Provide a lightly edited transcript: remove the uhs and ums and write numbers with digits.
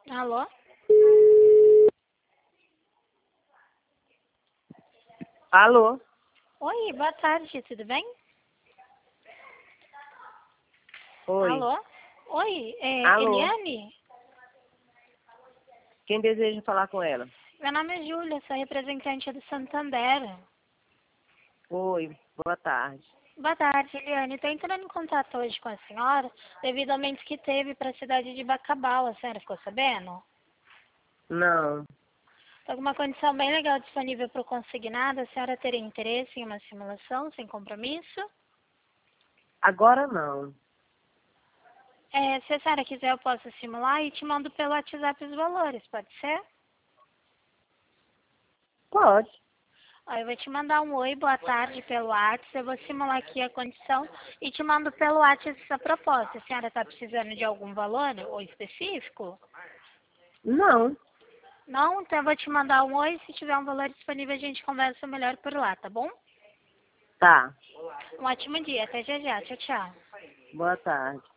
Alô? Alô? Oi, boa tarde, tudo bem? Oi. Alô? Oi, Alô? Eliane? Quem deseja falar com ela? Meu nome é Júlia, sou representante do Santander. Oi, boa tarde. Boa tarde, Eliane. Estou entrando em contato hoje com a senhora devido ao aumento que teve para a cidade de Bacabal. A senhora ficou sabendo? Não, Tem alguma condição bem legal disponível para o consignado? A senhora teria interesse em uma simulação sem compromisso? agora não. Se a senhora quiser, eu posso simular e te mando pelo WhatsApp os valores, pode ser? Pode. Ó, eu vou te mandar um oi, boa tarde pelo WhatsApp. Eu vou simular aqui a condição e te mando pelo WhatsApp essa proposta. A senhora está precisando de algum valor ou específico? Não. Não? Então eu vou te mandar um oi. Se tiver um valor disponível, a gente conversa melhor por lá, tá bom? Tá. Um ótimo dia. Até já já. Tchau, tchau. Boa tarde.